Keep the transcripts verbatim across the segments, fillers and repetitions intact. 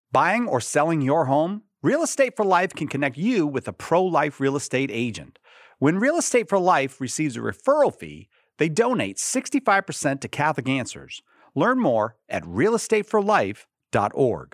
Buying or selling your home? Real Estate for Life can connect you with a pro-life real estate agent. When Real Estate for Life receives a referral fee, they donate sixty-five percent to Catholic Answers. Learn more at real estate for life dot org.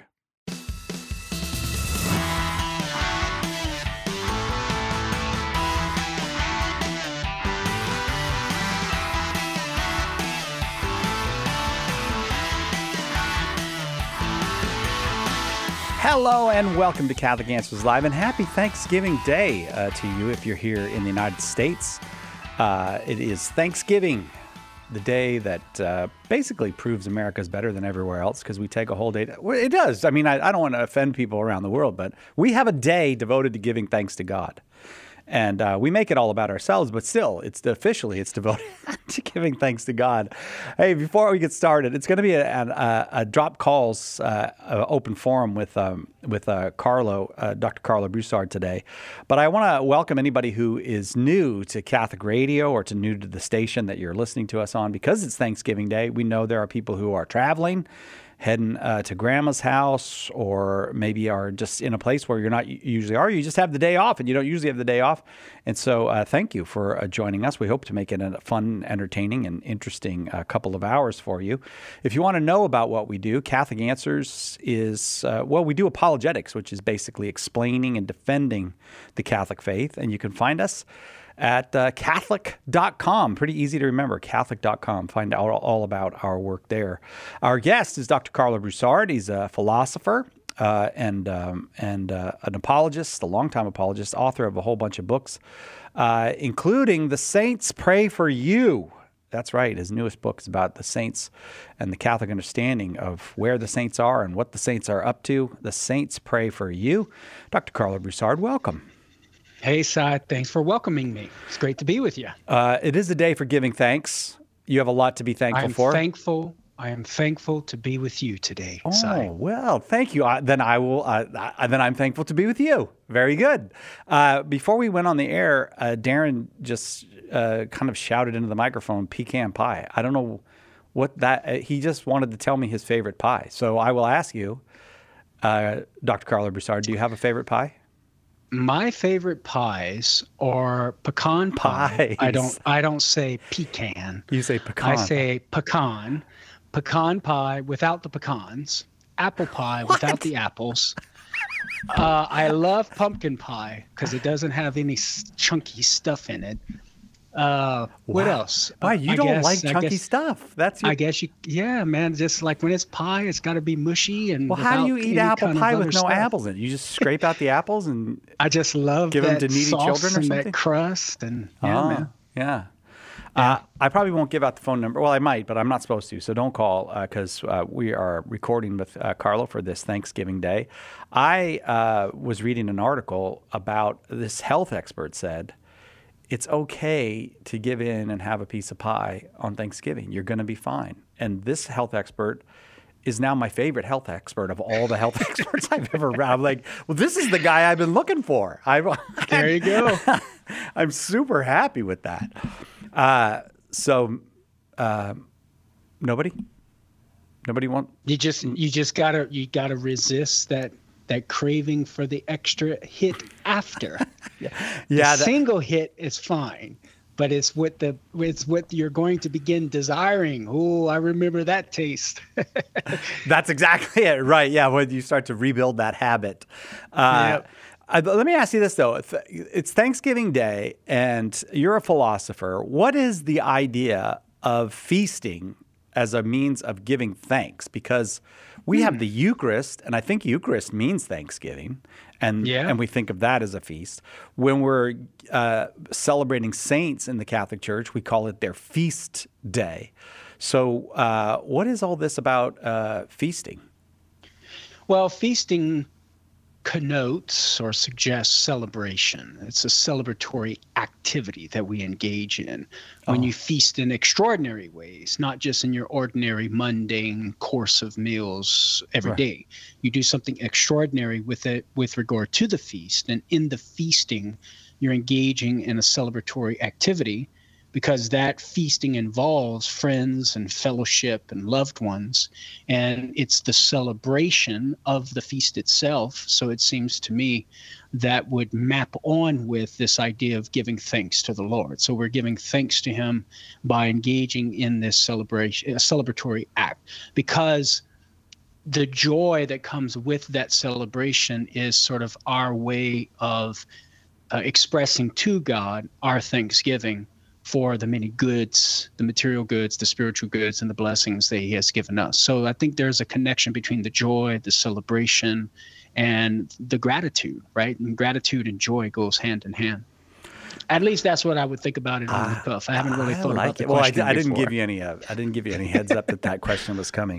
Hello and welcome to Catholic Answers Live, and happy Thanksgiving Day uh, to you if you're here in the United States. Uh, it is Thanksgiving, the day that uh, basically proves America's better than everywhere else because we take a whole day. To, well, it does. I mean, I, I don't want to offend people around the world, but we have a day devoted to giving thanks to God. And uh, we make it all about ourselves, but still, it's officially it's devoted to giving thanks to God. Hey, before we get started, it's going to be a, a, a drop calls uh, a open forum with um, with uh, Carlo, uh, Doctor Carlo Broussard today. But I want to welcome anybody who is new to Catholic Radio or to new to the station that you're listening to us on, because it's Thanksgiving Day. We know there are people who are traveling, heading uh, to grandma's house, or maybe are just in a place where you're not usually are. You just have the day off, and you don't usually have the day off. And so uh, thank you for uh, joining us. We hope to make it a fun, entertaining, and interesting uh, couple of hours for you. If you want to know about what we do, Catholic Answers is, uh, well, we do apologetics, which is basically explaining and defending the Catholic faith. And you can find us at uh, Catholic dot com. Pretty easy to remember, Catholic dot com. Find out all about our work there. Our guest is Doctor Carlo Broussard. He's a philosopher uh, and um, and uh, an apologist, a longtime apologist, author of a whole bunch of books, uh, including The Saints Pray for You. That's right. His newest book is about the saints and the Catholic understanding of where the saints are and what the saints are up to. The Saints Pray for You. Doctor Carlo Broussard, welcome. Hey, Cy, thanks for welcoming me. It's great to be with you. Uh, it is a day for giving thanks. You have a lot to be thankful I'm for. Thankful. I am thankful to be with you today, Oh, Cy. well, thank you. Uh, then I will. Uh, uh, then I'm thankful to be with you. Very good. Uh, before we went on the air, uh, Darren just uh, kind of shouted into the microphone, "Pecan pie." I don't know what that. Uh, he just wanted to tell me his favorite pie. So I will ask you, uh, Doctor Carlo Broussard, do you have a favorite pie? My favorite pies are pecan pie. Pies. I don't. I don't say pecan. You say pecan. I say pecan. Pecan pie without the pecans. Apple pie What? without the apples. Uh, I love pumpkin pie because it doesn't have any s- chunky stuff in it. Uh, what Wow. else? Why, you I don't guess- like I chunky guess- stuff. That's your I guess you, yeah, man. Just like when it's pie, it's got to be mushy and. Well, how do you without eat any apple kind of pie other with no stuff. apples in it? You just scrape out the apples and I just love Give 'em that to needy sauce children or and something? that crust and yeah, oh, man. yeah. Uh, I probably won't give out the phone number. Well, I might, but I'm not supposed to. So don't call because uh, uh, we are recording with uh, Carlo for this Thanksgiving Day. I uh, was reading an article about this health expert said it's okay to give in and have a piece of pie on Thanksgiving. You're going to be fine. And this health expert is now my favorite health expert of all the health experts I've ever read. I'm like, well, this is the guy I've been looking for. I, There you go. I'm super happy with that. Uh, so, uh, nobody, nobody want. You just you just gotta you gotta resist that that craving for the extra hit after. Yeah, the that- single hit is fine, but it's what the it's what you're going to begin desiring. Oh, I remember that taste. That's exactly it. Right. Yeah. When you start to rebuild that habit. Uh, Yep. Uh, let me ask you this, though. It's, it's Thanksgiving Day, and you're a philosopher. What is the idea of feasting as a means of giving thanks? Because we have the Eucharist, and I think Eucharist means Thanksgiving, and, Yeah. and we think of that as a feast. When we're uh, celebrating saints in the Catholic Church, we call it their feast day. So uh, what is all this about uh, feasting? Well, feasting connotes or suggests celebration. It's a celebratory activity that we engage in when Oh. you feast in extraordinary ways, not just in your ordinary mundane course of meals every Right. day. You do something extraordinary with it with regard to the feast, and in the feasting, you're engaging in a celebratory activity because that feasting involves friends and fellowship and loved ones, and it's the celebration of the feast itself. So it seems to me that would map on with this idea of giving thanks to the Lord. So we're giving thanks to him by engaging in this celebration, a celebratory act, because the joy that comes with that celebration is sort of our way of uh, expressing to God our thanksgiving for the many goods, the material goods, the spiritual goods, and the blessings that he has given us. So I think there's a connection between the joy, the celebration, and the gratitude, right? And gratitude and joy goes hand in hand. At least that's what I would think about it on the cuff. I haven't really I thought like about the it. Well, I, question I didn't before. give you any. Uh, I didn't give you any heads up that that question was coming.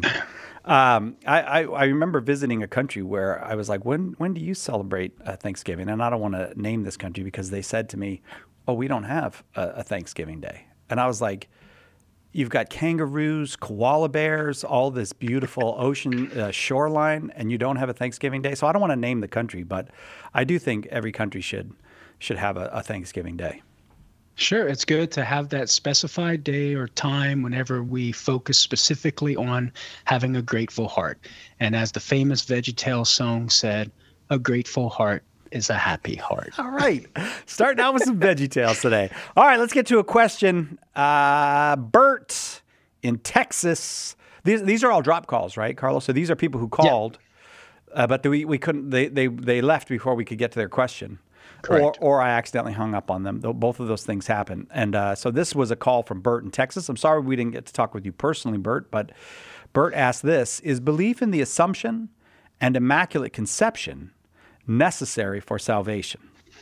Um, I, I, I remember visiting a country where I was like, "When when do you celebrate uh, Thanksgiving?" And I don't want to name this country because they said to me, "Oh, we don't have a, a Thanksgiving Day." And I was like, "You've got kangaroos, koala bears, all this beautiful ocean uh, shoreline, and you don't have a Thanksgiving Day." So I don't want to name the country, but I do think every country should should have a, a Thanksgiving Day. Sure, it's good to have that specified day or time whenever we focus specifically on having a grateful heart. And as the famous VeggieTales song said, a grateful heart is a happy heart. All right. Starting out with some VeggieTales today. All right, let's get to a question. Uh, Bert in Texas. These these are all drop calls, right, Carlos? So these are people who called, yeah. uh, but we, we couldn't. They, they they left before we could get to their question. Or, or I accidentally hung up on them. Both of those things happen. And uh, so this was a call from Bert in Texas. I'm sorry we didn't get to talk with you personally, Bert, but Bert asked this: is belief in the Assumption and Immaculate Conception necessary for salvation?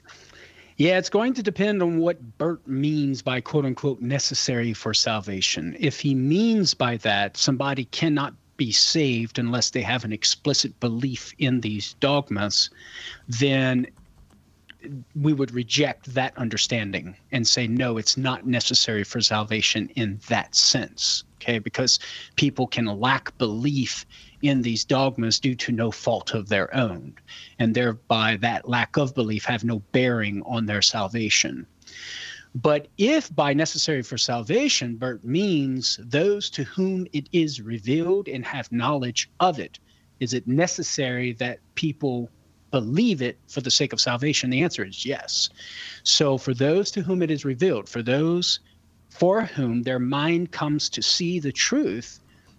Yeah, it's going to depend on what Bert means by quote unquote necessary for salvation. If he means by that somebody cannot be saved unless they have an explicit belief in these dogmas, then we would reject that understanding and say, no, it's not necessary for salvation in that sense, okay? Because people can lack belief in these dogmas due to no fault of their own, and thereby that lack of belief have no bearing on their salvation. But if by necessary for salvation, Bert means those to whom it is revealed and have knowledge of it, is it necessary that people believe it for the sake of salvation? The answer is yes. So for those to whom it is revealed, for those for whom their mind comes to see the truth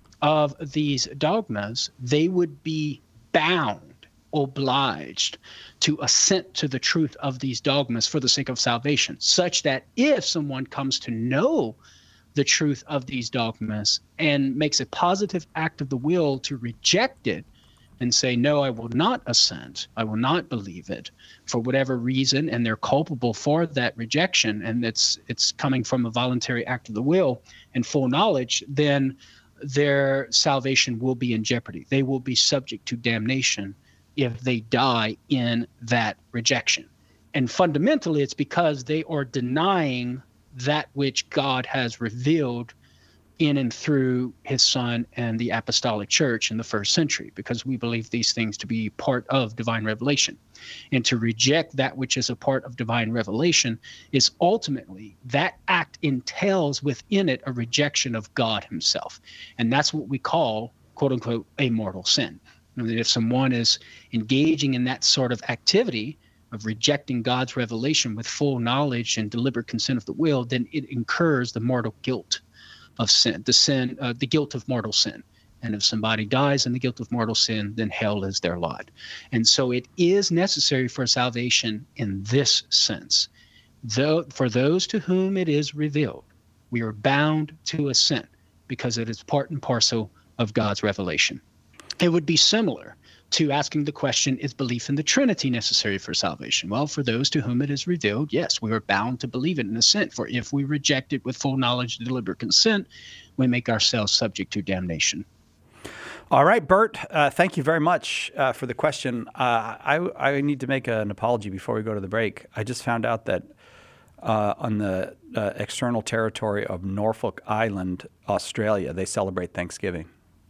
of these dogmas, they would be bound, obliged to assent to the truth of these dogmas for the sake of salvation, such that if someone comes to know the truth of these dogmas and makes a positive act of the will to reject it, and say, no, I will not assent, I will not believe it for whatever reason, and they're culpable for that rejection, and it's it's coming from a voluntary act of the will and full knowledge, then their salvation will be in jeopardy. They will be subject to damnation if they die in that rejection. And fundamentally, it's because they are denying that which God has revealed in and through his son and the apostolic church in the first century, because we believe these things to be part of divine revelation. And to reject that which is a part of divine revelation is ultimately, that act entails within it a rejection of God himself. And that's what we call, quote unquote, a mortal sin. And if someone is engaging in that sort of activity of rejecting God's revelation with full knowledge and deliberate consent of the will, then it incurs the mortal guilt of sin, the sin, uh, the guilt of mortal sin. And if somebody dies in the guilt of mortal sin, then hell is their lot. And so it is necessary for salvation in this sense. Though for those to whom it is revealed, we are bound to assent because it is part and parcel of God's revelation. It would be similar to asking the question, is belief in the Trinity necessary for salvation? Well, for those to whom it is revealed, yes, we are bound to believe it in assent. For if we reject it with full knowledge and deliberate consent, we make ourselves subject to damnation. All right, Bert, uh, thank you very much uh, for the question. Uh, I, I need to make an apology before we go to the break. I just found out that uh, on the uh, external territory of Norfolk Island, Australia, they celebrate Thanksgiving.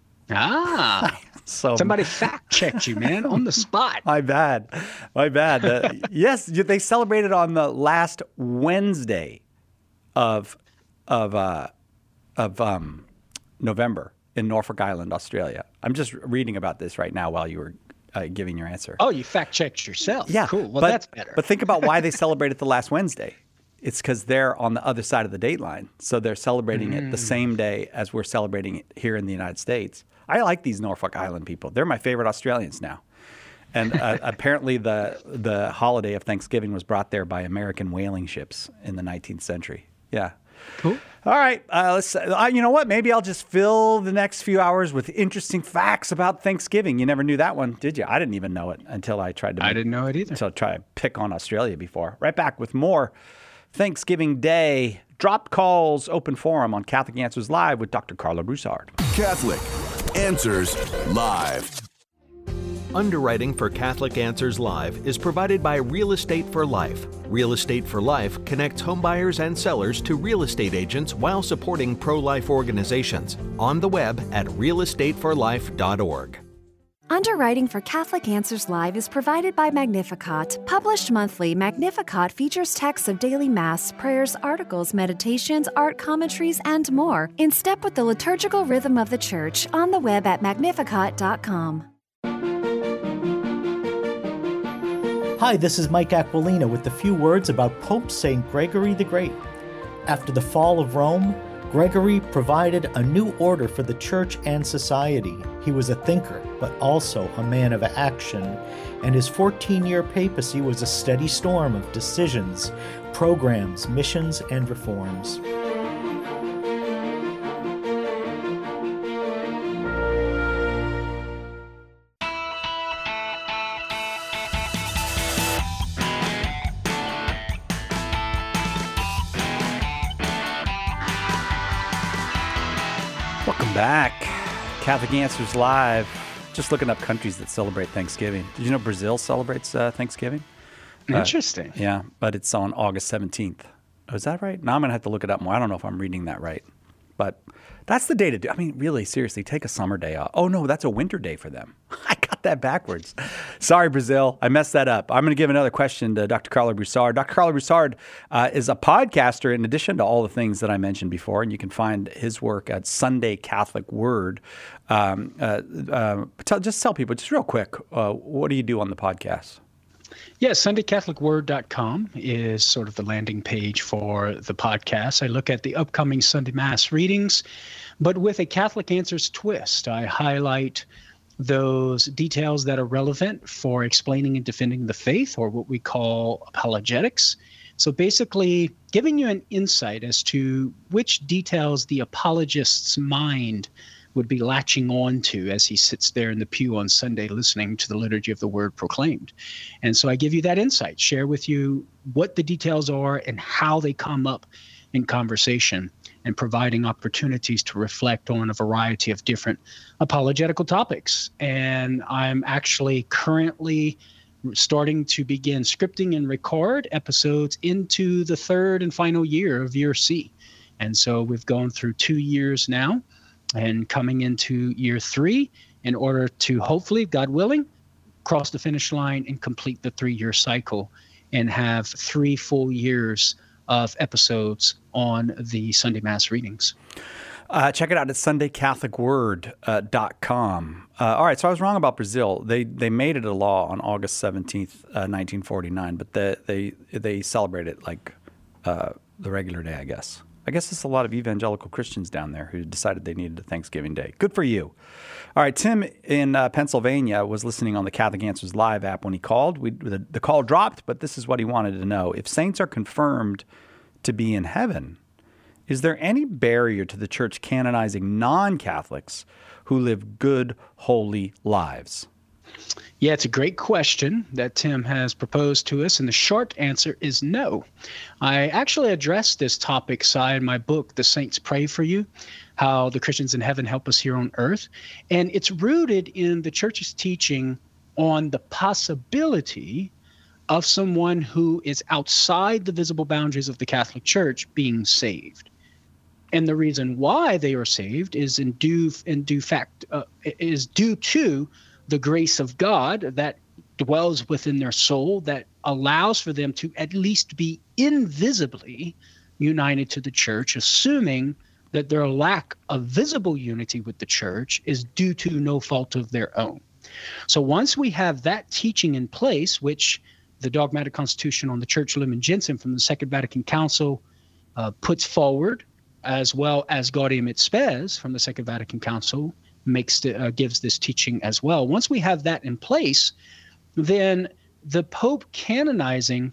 Ah, so somebody fact checked you, man, on the spot. My bad. My bad. Uh, yes, they celebrated on the last Wednesday of of uh, of um, November in Norfolk Island, Australia. I'm just reading about this right now while you were uh, giving your answer. Oh, you fact-checked yourself. Yeah. Cool. Well, but, that's better. But think about why they celebrate it the last Wednesday. It's because they're on the other side of the date line. So they're celebrating mm. it the same day as we're celebrating it here in the United States. I like these Norfolk Island people. They're my favorite Australians now. And uh, apparently the the holiday of Thanksgiving was brought there by American whaling ships in the nineteenth century. Yeah. Cool. All right. Uh, let's. Uh, you know what? Maybe I'll just fill the next few hours with interesting facts about Thanksgiving. You never knew that one, did you? I didn't even know it until I tried to. I make, didn't know it either. Until I tried to pick on Australia before. Right back with more Thanksgiving Day dropped calls open forum on Catholic Answers Live with Doctor Carla Broussard. Catholic Answers Live. Underwriting for Catholic Answers Live is provided by Real Estate for Life. Real Estate for Life connects homebuyers and sellers to real estate agents while supporting pro-life organizations. On the web at real estate for life dot org. Underwriting for Catholic Answers Live is provided by Magnificat. Published monthly, Magnificat features texts of daily Mass, prayers, articles, meditations, art commentaries, and more, in step with the liturgical rhythm of the Church. On the web at magnificat dot com. Hi, this is Mike Aquilina with a few words about Pope Saint Gregory the Great. After the fall of Rome, Gregory provided a new order for the Church and society. He was a thinker, but also a man of action, and his fourteen-year papacy was a steady storm of decisions, programs, missions, and reforms. Back. Catholic Answers Live. Just looking up countries that celebrate Thanksgiving. Did you know Brazil celebrates uh, Thanksgiving? Interesting. Uh, yeah, but it's on August seventeenth. Oh, is that right? Now I'm going to have to look it up more. I don't know if I'm reading that right. But that's the day to do. I mean, really, seriously, take a summer day off. Oh, no, that's a winter day for them. I got that backwards. Sorry, Brazil. I messed that up. I'm going to give another question to Doctor Carla Broussard. Doctor Carla Broussard uh, is a podcaster in addition to all the things that I mentioned before, and you can find his work at Sunday Catholic Word. Um, uh, uh, tell, just tell people, just real quick, uh, what do you do on the podcast? Yeah, Sunday Catholic Word dot com is sort of the landing page for the podcast. I look at the upcoming Sunday Mass readings, but with a Catholic Answers twist. I highlight those details that are relevant for explaining and defending the faith, or what we call apologetics. So basically giving you an insight as to which details the apologist's mind would be latching on to as he sits there in the pew on Sunday listening to the liturgy of the word proclaimed. And so I give you that insight, share with you what the details are and how they come up in conversation, and providing opportunities to reflect on a variety of different apologetical topics. And I'm actually currently starting to begin scripting and record episodes into the third and final year of year C. And so we've gone through two years now, and coming into year three in order to hopefully, God willing, cross the finish line and complete the three-year cycle and have three full years of episodes on the Sunday Mass readings. Uh, check it out at sunday catholic word dot com. Uh, all right, so I was wrong about Brazil. They they made it a law on August seventeenth, uh, nineteen forty-nine, but they they, they celebrate it like uh, the regular day, I guess. I guess there's a lot of evangelical Christians down there who decided they needed a Thanksgiving Day. Good for you. All right, Tim in uh, Pennsylvania was listening on the Catholic Answers Live app when he called. We, the, the call dropped, but this is what he wanted to know. If saints are confirmed to be in heaven, is there any barrier to the Church canonizing non-Catholics who live good, holy lives? Yeah, it's a great question that Tim has proposed to us, and the short answer is no. I actually addressed this topic side in my book, The Saints Pray for You, How the Christians in Heaven Help Us Here on Earth. And it's rooted in the Church's teaching on the possibility of someone who is outside the visible boundaries of the Catholic Church being saved. And the reason why they are saved is in due, in due fact, uh, is due to the grace of God that dwells within their soul, that allows for them to at least be invisibly united to the church, assuming that their lack of visible unity with the church is due to no fault of their own. So once we have that teaching in place, which the Dogmatic Constitution on the Church, Lumen Gentium from the Second Vatican Council uh, puts forward, as well as Gaudium et Spes from the Second Vatican Council makes the, uh, gives this teaching as well. Once we have that in place, then the Pope canonizing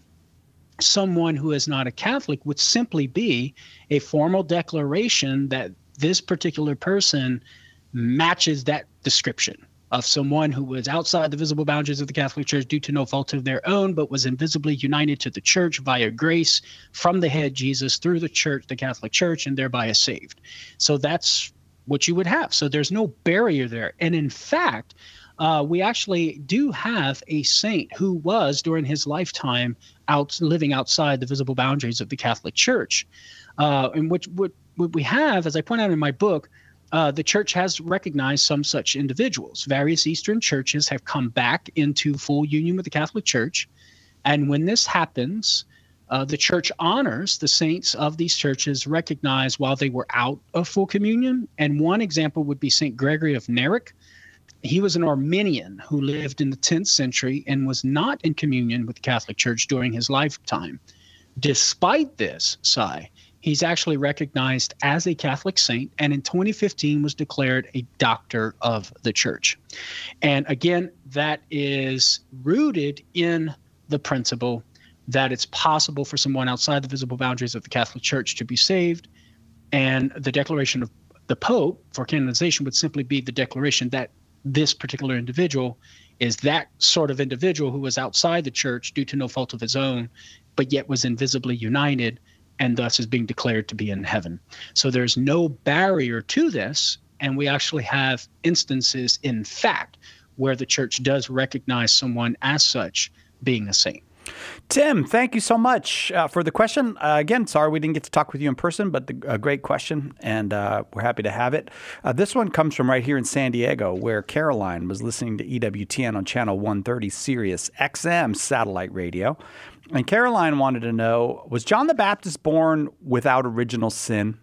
someone who is not a Catholic would simply be a formal declaration that this particular person matches that description of someone who was outside the visible boundaries of the Catholic Church due to no fault of their own, but was invisibly united to the church via grace from the head Jesus through the church, the Catholic Church, and thereby is saved. So that's what you would have. So there's no barrier there. And in fact, uh, we actually do have a saint who was during his lifetime out living outside the visible boundaries of the Catholic Church. Uh, and which what, what we have, as I point out in my book, Uh, the church has recognized some such individuals. Various Eastern churches have come back into full union with the Catholic Church. And when this happens, uh, the church honors the saints of these churches recognized while they were out of full communion. And one example would be Saint Gregory of Narek. He was an Arminian who lived in the tenth century and was not in communion with the Catholic Church during his lifetime. Despite this, Cy, he's actually recognized as a Catholic saint, and in twenty fifteen was declared a doctor of the church. And again, that is rooted in the principle that it's possible for someone outside the visible boundaries of the Catholic Church to be saved. And the declaration of the Pope for canonization would simply be the declaration that this particular individual is that sort of individual who was outside the church due to no fault of his own, but yet was invisibly united, and thus is being declared to be in heaven. So there's no barrier to this, and we actually have instances, in fact, where the church does recognize someone as such being a saint. Tim, thank you so much uh, for the question. Uh, again, sorry we didn't get to talk with you in person, but the, a great question, and uh, we're happy to have it. Uh, this one comes from right here in San Diego, where Caroline was listening to E W T N on channel one thirty Sirius X M satellite radio. And Caroline wanted to know, was John the Baptist born without original sin?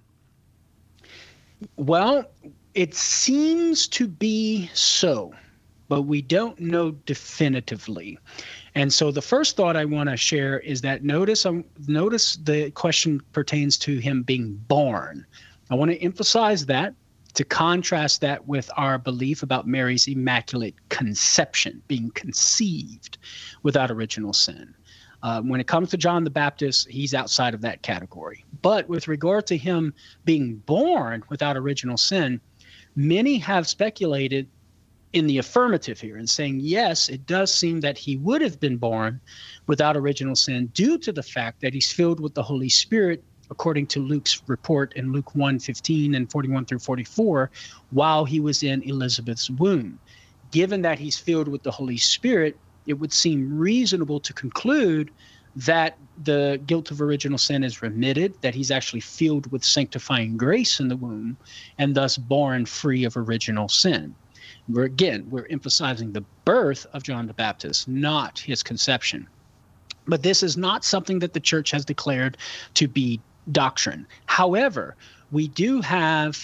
Well, it seems to be so, but we don't know definitively. And so the first thought I want to share is that notice um, notice the question pertains to him being born. I want to emphasize that to contrast that with our belief about Mary's immaculate conception, being conceived without original sin. Uh, when it comes to John the Baptist, he's outside of that category. But with regard to him being born without original sin, many have speculated in the affirmative here and saying, yes, it does seem that he would have been born without original sin due to the fact that he's filled with the Holy Spirit, according to Luke's report in Luke one fifteen and forty-one through forty-four, while he was in Elizabeth's womb. Given that he's filled with the Holy Spirit, it would seem reasonable to conclude that the guilt of original sin is remitted, that he's actually filled with sanctifying grace in the womb, and thus born free of original sin. We're, again, we're emphasizing the birth of John the Baptist, not his conception. But this is not something that the church has declared to be doctrine. However, we do have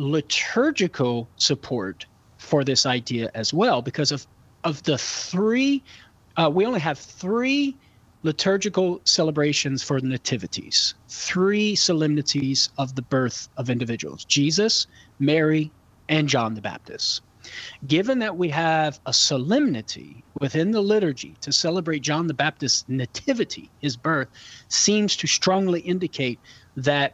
liturgical support for this idea as well, because of, of the three, uh, we only have three liturgical celebrations for nativities, three solemnities of the birth of individuals: Jesus, Mary, and John the Baptist. Given that we have a solemnity within the liturgy to celebrate John the Baptist's nativity, his birth, seems to strongly indicate that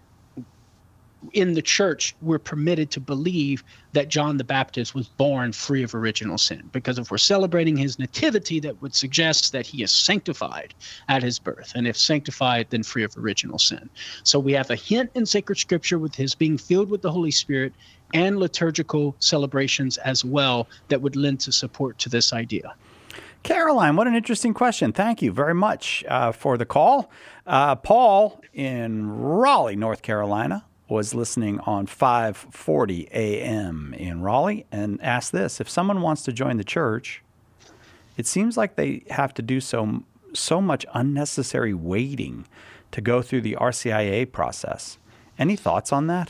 in the church we're permitted to believe that John the Baptist was born free of original sin. Because if we're celebrating his nativity, that would suggest that he is sanctified at his birth. And if sanctified, then free of original sin. So we have a hint in sacred scripture with his being filled with the Holy Spirit, and liturgical celebrations as well that would lend to support to this idea. Caroline, what an interesting question. Thank you very much uh, for the call. Uh, Paul in Raleigh, North Carolina, was listening on five forty A M in Raleigh and asked this: if someone wants to join the church, it seems like they have to do so so much unnecessary waiting to go through the R C I A process. Any thoughts on that?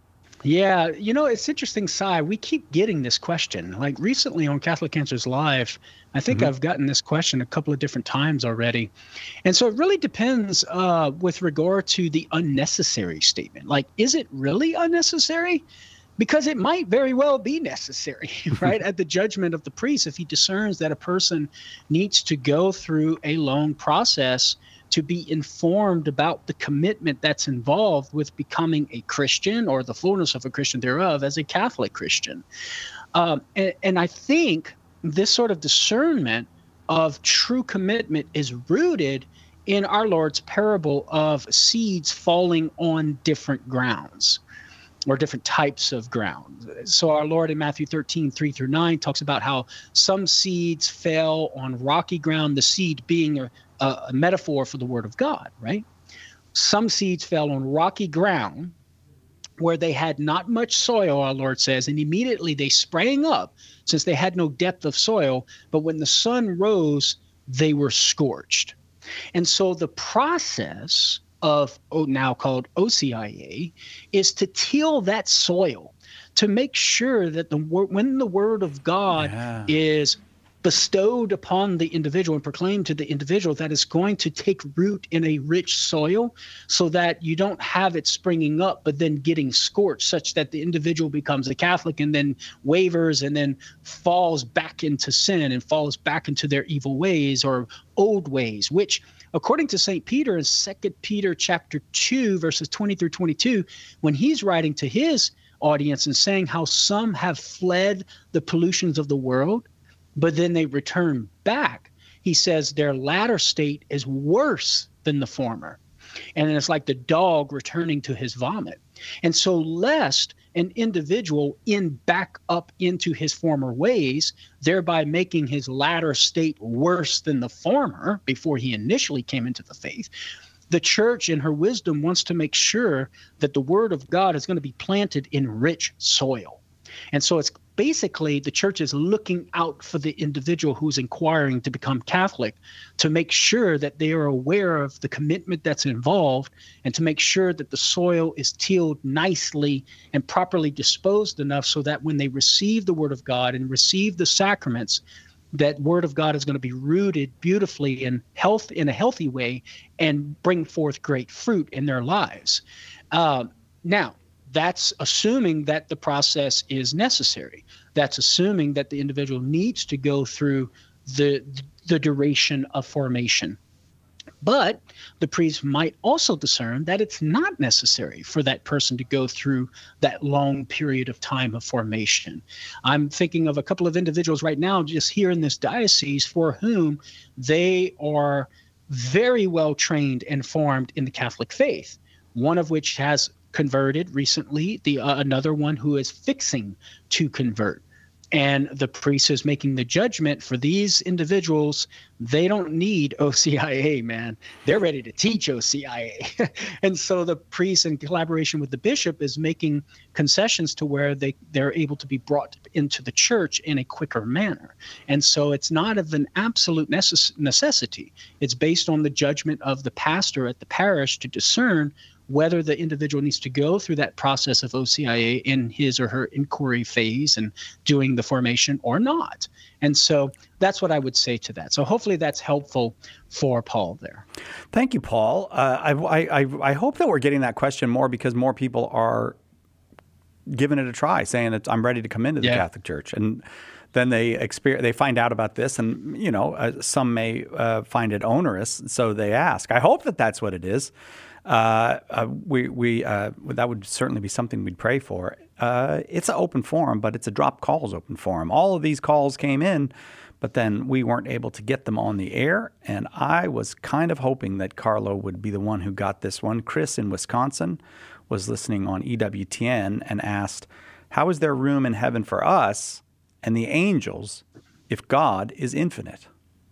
Yeah, you know, it's interesting, Si. We keep getting this question. Like recently on Catholic Answers Live, I think mm-hmm. I've gotten this question a couple of different times already. And so it really depends uh, with regard to the unnecessary statement. Like, is it really unnecessary? Because it might very well be necessary, right? At the judgment of the priest, if he discerns that a person needs to go through a long process to be informed about the commitment that's involved with becoming a Christian, or the fullness of a Christian thereof, as a Catholic Christian. Um, and, and I think this sort of discernment of true commitment is rooted in our Lord's parable of seeds falling on different grounds, or different types of ground. So our Lord in Matthew thirteen, three through nine talks about how some seeds fell on rocky ground, the seed being a, a metaphor for the word of God, right? Some seeds fell on rocky ground where they had not much soil, our Lord says, and immediately they sprang up since they had no depth of soil, but when the sun rose, they were scorched. And so the process of oh, now called O C I A is to till that soil, to make sure that the when the word of God yeah. is bestowed upon the individual and proclaimed to the individual, that is going to take root in a rich soil, so that you don't have it springing up but then getting scorched, such that the individual becomes a Catholic and then wavers and then falls back into sin and falls back into their evil ways or old ways, which according to Saint Peter in Second Peter chapter two, verses twenty through twenty-two, when he's writing to his audience and saying how some have fled the pollutions of the world, but then they return back, he says their latter state is worse than the former. And it's like the dog returning to his vomit. And so lest an individual in back up into his former ways, thereby making his latter state worse than the former before he initially came into the faith, the church in her wisdom wants to make sure that the word of God is going to be planted in rich soil. And so it's basically the church is looking out for the individual who's inquiring to become Catholic, to make sure that they are aware of the commitment that's involved, and to make sure that the soil is tilled nicely and properly disposed enough so that when they receive the word of God and receive the sacraments, that word of God is going to be rooted beautifully in health, in a healthy way, and bring forth great fruit in their lives. Uh, now, that's assuming that the process is necessary. That's assuming that the individual needs to go through the the duration of formation. But the priest might also discern that it's not necessary for that person to go through that long period of time of formation. I'm thinking of a couple of individuals right now just here in this diocese for whom they are very well trained and formed in the Catholic faith, one of which has converted recently, the uh, another one who is fixing to convert. And the priest is making the judgment for these individuals. They don't need O C I A, man. They're ready to teach O C I A. And so the priest, in collaboration with the bishop, is making concessions to where they, they're able to be brought into the church in a quicker manner. And so it's not of an absolute necess- necessity. It's based on the judgment of the pastor at the parish to discern whether the individual needs to go through that process of O C I A in his or her inquiry phase and doing the formation or not. And so that's what I would say to that. So hopefully that's helpful for Paul there. Thank you, Paul. Uh, I, I, I hope that we're getting that question more because more people are giving it a try, saying that I'm ready to come into the yeah. Catholic Church. And then they experience, they find out about this, and you know, uh, some may uh, find it onerous, so they ask. I hope that that's what it is. Uh, uh, we we uh, that would certainly be something we'd pray for. Uh, it's an open forum, but it's a drop calls open forum. All of these calls came in, but then we weren't able to get them on the air. And I was kind of hoping that Carlo would be the one who got this one. Chris in Wisconsin was listening on E W T N and asked, "How is there room in heaven for us and the angels if God is infinite?"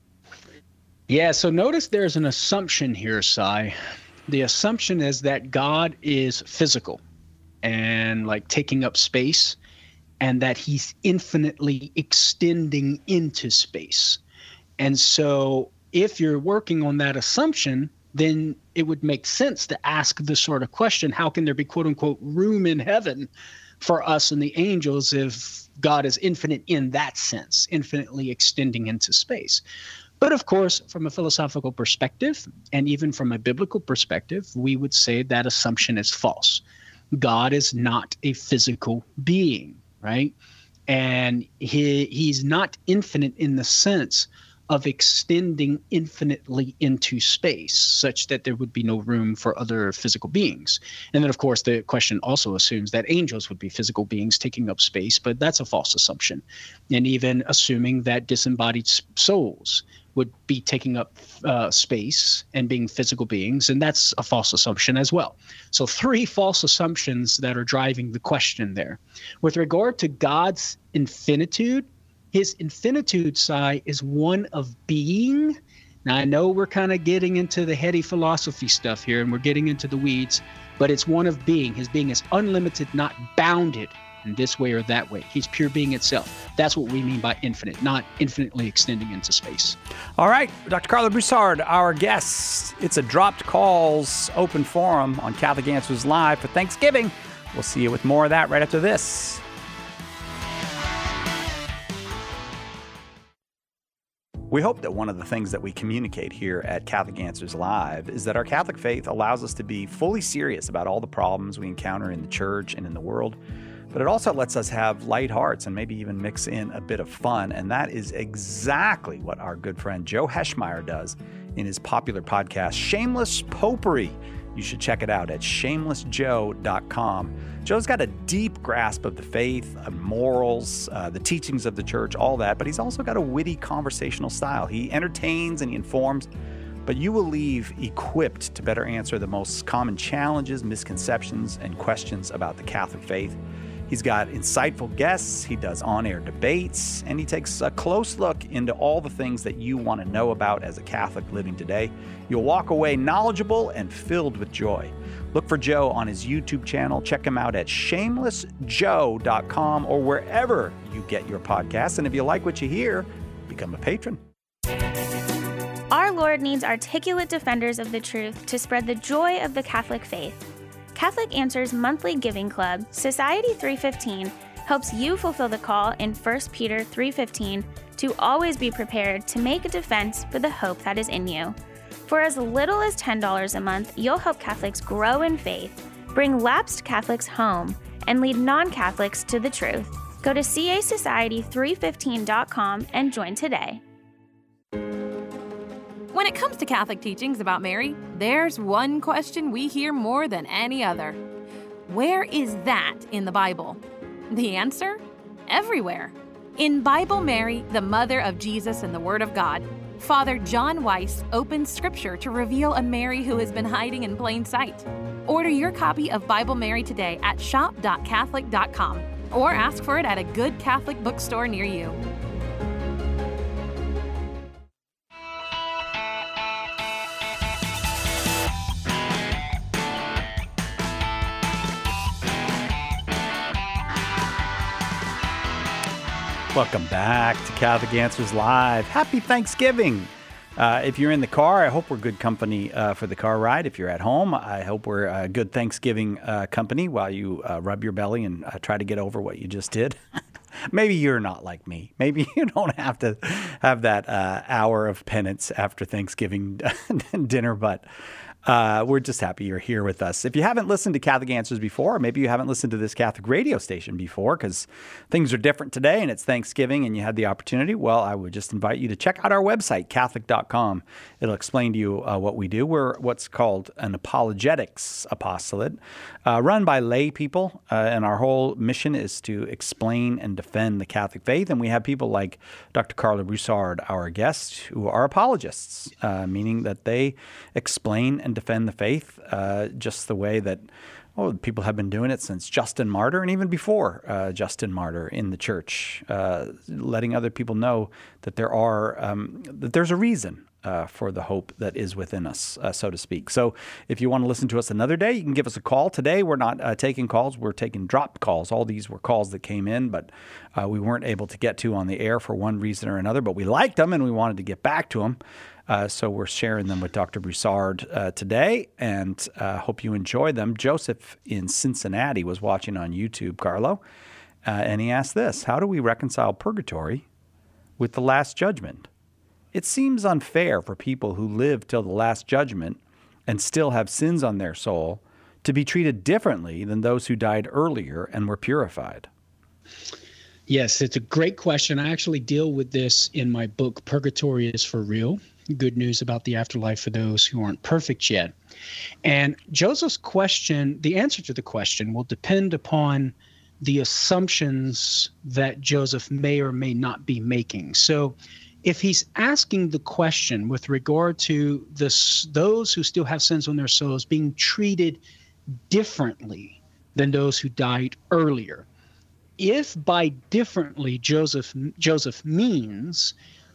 Yeah. So notice there's an assumption here, Si. The assumption is that God is physical and like taking up space, and that he's infinitely extending into space. And so if you're working on that assumption, then it would make sense to ask this sort of question: how can there be quote unquote room in heaven for us and the angels if God is infinite in that sense, infinitely extending into space? But of course, from a philosophical perspective, and even from a biblical perspective, we would say that assumption is false. God is not a physical being, right? And he he's not infinite in the sense of extending infinitely into space, such that there would be no room for other physical beings. And then, of course, the question also assumes that angels would be physical beings taking up space, but that's a false assumption. And even assuming that disembodied souls would be taking up uh, space and being physical beings, and that's a false assumption as well. So three false assumptions that are driving the question there. With regard to God's infinitude, his infinitude side is one of being. Now, I know we're kind of getting into the heady philosophy stuff here, and we're getting into the weeds, but it's one of being. His being is unlimited, not bounded in this way or that way. He's pure being itself. That's what we mean by infinite, not infinitely extending into space. All right, Doctor Carla Broussard, our guest. It's a dropped calls open forum on Catholic Answers Live for Thanksgiving. We'll see you with more of that right after this. We hope that one of the things that we communicate here at Catholic Answers Live is that our Catholic faith allows us to be fully serious about all the problems we encounter in the church and in the world, but it also lets us have light hearts and maybe even mix in a bit of fun, and that is exactly what our good friend Joe Heschmeyer does in his popular podcast, Shameless Popery. You should check it out at shameless joe dot com. Joe's got a deep grasp of the faith, of morals, uh, the teachings of the church, all that, but he's also got a witty conversational style. He entertains and he informs, but you will leave equipped to better answer the most common challenges, misconceptions, and questions about the Catholic faith. He's got insightful guests, he does on-air debates, and he takes a close look into all the things that you want to know about as a Catholic living today. You'll walk away knowledgeable and filled with joy. Look for Joe on his YouTube channel. Check him out at shameless joe dot com or wherever you get your podcasts. And if you like what you hear, become a patron. Our Lord needs articulate defenders of the truth to spread the joy of the Catholic faith. Catholic Answers monthly giving club, Society three fifteen, helps you fulfill the call in First Peter three fifteen to always be prepared to make a defense for the hope that is in you. For as little as ten dollars a month, you'll help Catholics grow in faith, bring lapsed Catholics home, and lead non-Catholics to the truth. Go to c a society three fifteen dot com and join today. When it comes to Catholic teachings about Mary, there's one question we hear more than any other. Where is that in the Bible? The answer? Everywhere. In Bible Mary, the Mother of Jesus and the Word of God, Father John Weiss opens Scripture to reveal a Mary who has been hiding in plain sight. Order your copy of Bible Mary today at shop dot catholic dot com or ask for it at a good Catholic bookstore near you. Welcome back to Catholic Answers Live. Happy Thanksgiving. Uh, if you're in the car, I hope we're good company uh, for the car ride. If you're at home, I hope we're a good Thanksgiving uh, company while you uh, rub your belly and uh, try to get over what you just did. Maybe you're not like me. Maybe you don't have to have that uh, hour of penance after Thanksgiving dinner, but Uh, we're just happy you're here with us. If you haven't listened to Catholic Answers before, or maybe you haven't listened to this Catholic radio station before because things are different today and it's Thanksgiving and you had the opportunity, well, I would just invite you to check out our website, catholic dot com. It'll explain to you uh, what we do. We're what's called an apologetics apostolate, uh, run by lay people, uh, and our whole mission is to explain and defend the Catholic faith. And we have people like Doctor Carla Broussard, our guest, who are apologists, uh, meaning that they explain and defend the faith uh, just the way that oh, people have been doing it since Justin Martyr and even before uh, Justin Martyr in the church, uh, letting other people know that there are um, that there's a reason uh, for the hope that is within us, uh, so to speak. So if you want to listen to us another day, you can give us a call. Today, we're not uh, taking calls. We're taking drop calls. All these were calls that came in, but uh, we weren't able to get to on the air for one reason or another, but we liked them and we wanted to get back to them. Uh, so we're sharing them with Doctor Broussard uh, today, and uh, hope you enjoy them. Joseph in Cincinnati was watching on YouTube, Carlo, uh, and he asked this: how do we reconcile purgatory with the Last Judgment? It seems unfair for people who live till the Last Judgment and still have sins on their soul to be treated differently than those who died earlier and were purified. Yes, it's a great question. I actually deal with this in my book, Purgatory is for Real. Good news about the afterlife for those who aren't perfect yet. And Joseph's question, the answer to the question will depend upon the assumptions that Joseph may or may not be making. So if he's asking the question with regard to this, those who still have sins on their souls being treated differently than those who died earlier, if by differently Joseph Joseph means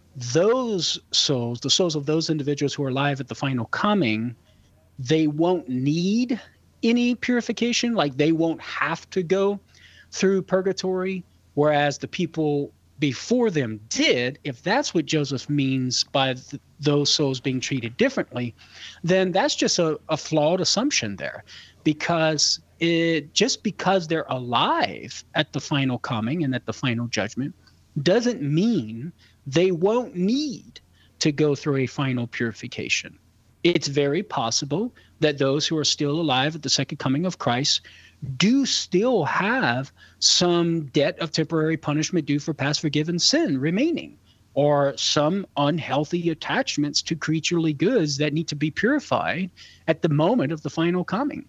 those souls, the souls of those individuals who are alive at the final coming, they won't need any purification, like they won't have to go through purgatory, whereas the people before them did, if that's what Joseph means by th- those souls being treated differently, then that's just a, a flawed assumption there, because it just because they're alive at the final coming and at the final judgment doesn't mean they won't need to go through a final purification. It's very possible that those who are still alive at the second coming of Christ do still have some debt of temporary punishment due for past forgiven sin remaining, or some unhealthy attachments to creaturely goods that need to be purified at the moment of the final coming,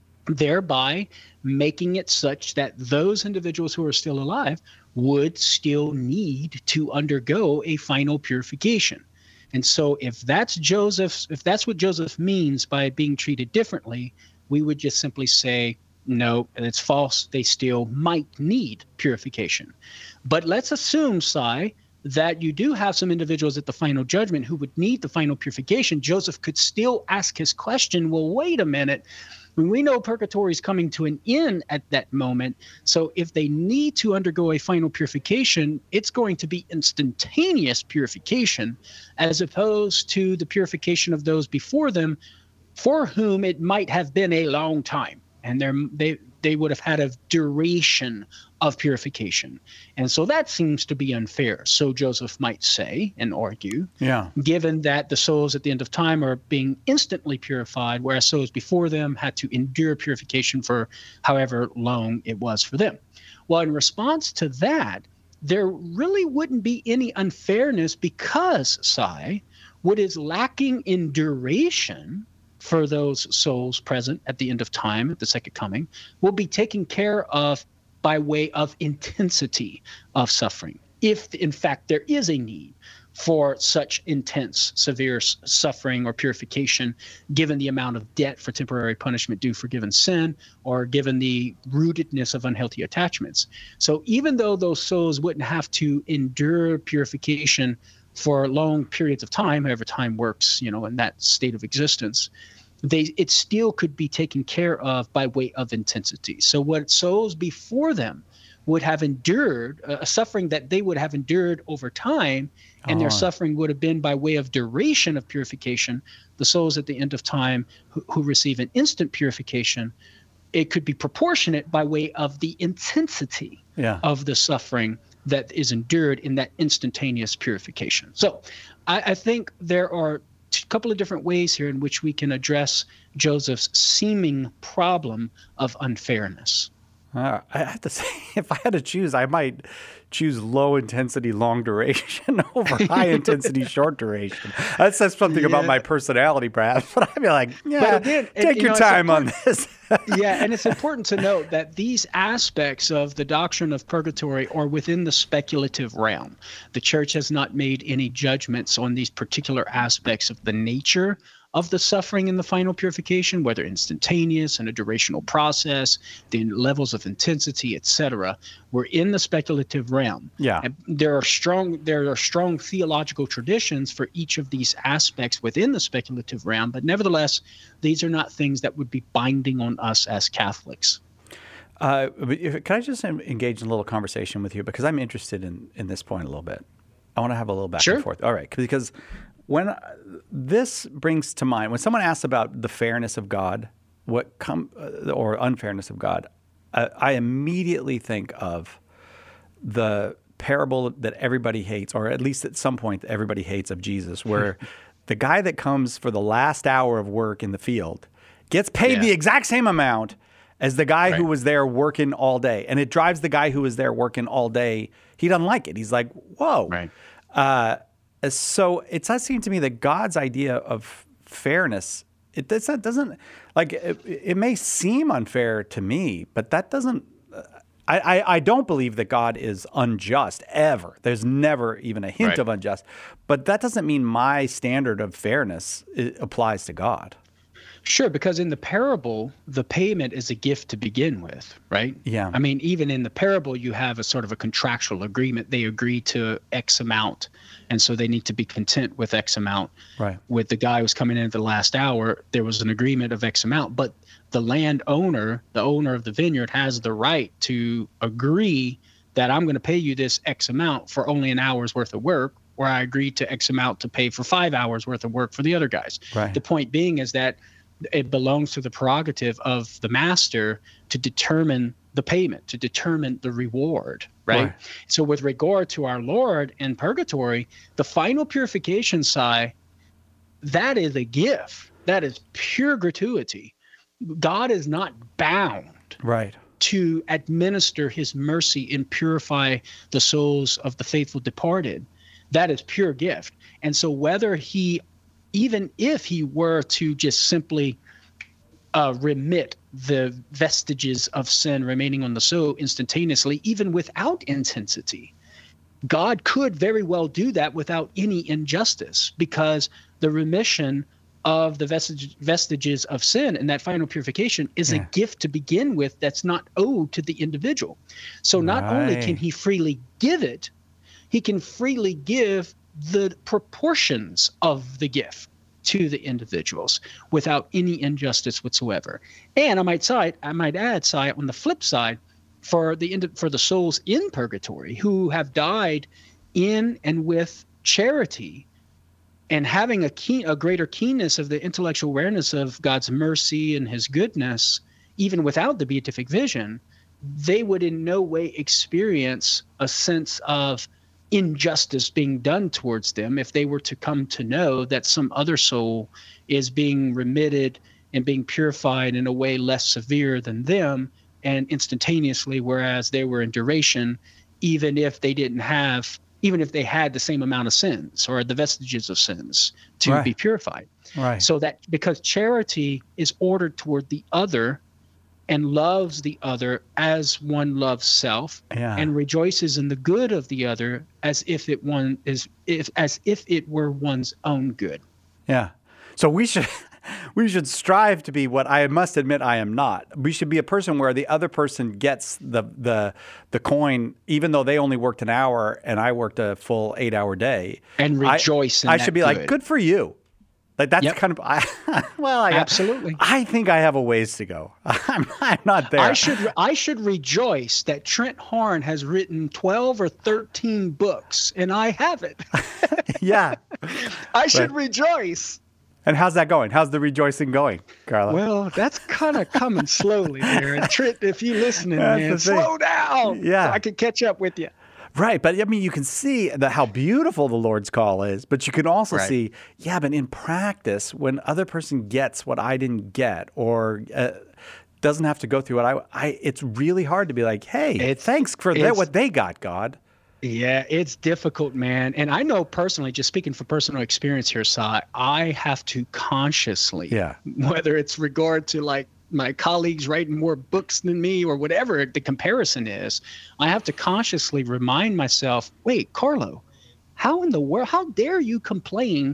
thereby making it such that those individuals who are still alive would still need to undergo a final purification. And so if that's Joseph's, if that's what Joseph means by being treated differently, we would just simply say, no, it's false. They still might need purification. But let's assume, Si, that you do have some individuals at the final judgment who would need the final purification. Joseph could still ask his question, well, wait a minute. We know purgatory is coming to an end at that moment. So if they need to undergo a final purification, it's going to be instantaneous purification, as opposed to the purification of those before them, for whom it might have been a long time. And they they would have had a duration of purification. And so that seems to be unfair. So Joseph might say and argue, yeah, given that the souls at the end of time are being instantly purified, whereas souls before them had to endure purification for however long it was for them. Well, in response to that, there really wouldn't be any unfairness, because, Si, what is lacking in duration for those souls present at the end of time, at the second coming, will be taken care of by way of intensity of suffering, if in fact there is a need for such intense, severe suffering or purification, given the amount of debt for temporary punishment due for given sin, or given the rootedness of unhealthy attachments. So even though those souls wouldn't have to endure purification for long periods of time, however time works, you know, in that state of existence, they it still could be taken care of by way of intensity. So what souls before them would have endured, uh, a suffering that they would have endured over time, and oh. their suffering would have been by way of duration of purification, the souls at the end of time who, who receive an instant purification, it could be proportionate by way of the intensity yeah. of the suffering that is endured in that instantaneous purification. So I, I think there are a couple of different ways here in which we can address Joseph's seeming problem of unfairness. Uh, I have to say, if I had to choose, I might choose low intensity, long duration over high intensity, short duration. That says something yeah. about my personality, perhaps. But I'd be like, yeah, again, take and, your you know, time on this. Yeah, and it's important to note that these aspects of the doctrine of purgatory are within the speculative realm. The church has not made any judgments on these particular aspects of the nature of the suffering in the final purification, whether instantaneous and a durational process, the levels of intensity, et cetera. We're in the speculative realm. Yeah. And there are strong there are strong theological traditions for each of these aspects within the speculative realm, but nevertheless, these are not things that would be binding on us as Catholics. Uh, if, can I just engage in a little conversation with you? Because I'm interested in, in this point a little bit. I want to have a little back Sure. and forth. All right. Because when this brings to mind, when someone asks about the fairness of God, what come or unfairness of God, I, I immediately think of the parable that everybody hates, or at least at some point everybody hates, of Jesus, where the guy that comes for the last hour of work in the field gets paid Yeah. the exact same amount as the guy Right. who was there working all day. And it drives the guy who was there working all day, he doesn't like it. He's like, whoa. Right. Uh, so it does seem to me that God's idea of fairness, it does, that doesn't, like, it, it may seem unfair to me, but that doesn't, I, I, I don't believe that God is unjust, ever. There's never even a hint Right. of unjust. But that doesn't mean my standard of fairness it applies to God. Sure, because in the parable, the payment is a gift to begin with, right? Yeah. I mean, even in the parable, you have a sort of a contractual agreement. They agree to X amount, and so they need to be content with X amount. Right. With the guy who's coming in at the last hour, there was an agreement of X amount, but the landowner, the owner of the vineyard, has the right to agree that I'm going to pay you this X amount for only an hour's worth of work, or I agree to X amount to pay for five hours worth of work for the other guys. Right. The point being is that it belongs to the prerogative of the master to determine the payment, to determine the reward, right? Right. So with regard to our Lord in purgatory, the final purification side, that is a gift. That is pure gratuity. God is not bound Right. to administer his mercy and purify the souls of the faithful departed. That is pure gift. And so whether he, even if he were to just simply uh, remit the vestiges of sin remaining on the soul instantaneously, even without intensity, God could very well do that without any injustice, because the remission of the vestige, vestiges of sin and that final purification is Yeah. a gift to begin with that's not owed to the individual. So not only can Right. he freely give it, he can freely give the proportions of the gift to the individuals without any injustice whatsoever. And I might side, I might add, side on the flip side, for the indi- for the souls in purgatory who have died in and with charity, and having a keen, a greater keenness of the intellectual awareness of God's mercy and his goodness, even without the beatific vision, they would in no way experience a sense of injustice being done towards them if they were to come to know that some other soul is being remitted and being purified in a way less severe than them and instantaneously, whereas they were in duration, even if they didn't have, even if they had the same amount of sins or the vestiges of sins to Right. be purified. Right. So that because charity is ordered toward the other and loves the other as one loves self, Yeah. and rejoices in the good of the other as if it one is if as if it were one's own good. Yeah. So we should we should strive to be what I must admit I am not. We should be a person where the other person gets the the the coin, even though they only worked an hour and I worked a full eight hour day. And rejoice I, in I that should be like, good. good for you. Like that's Yep. kind of I, well, I, Absolutely. I think I have a ways to go. I'm, I'm not there. I should I should rejoice that Trent Horn has written twelve or thirteen books and I haven't. Yeah. I should Right. rejoice. And how's that going? How's the rejoicing going, Carla? Well, that's kind of coming slowly there. And Trent, if you're listening, That's man, the thing. slow down. Yeah. So I can catch up with you. Right, but I mean, you can see the, how beautiful the Lord's call is, but you can also Right. see, yeah, but in practice, when other person gets what I didn't get, or uh, doesn't have to go through what I, I, it's really hard to be like, hey, It's- thanks for that, it's- what they got, God. Yeah, it's difficult, man. And I know personally, just speaking from personal experience here, Sai, I have to consciously, Yeah. whether it's regard to like my colleagues writing more books than me or whatever the comparison is, I have to consciously remind myself, wait, Carlo, how in the world, how dare you complain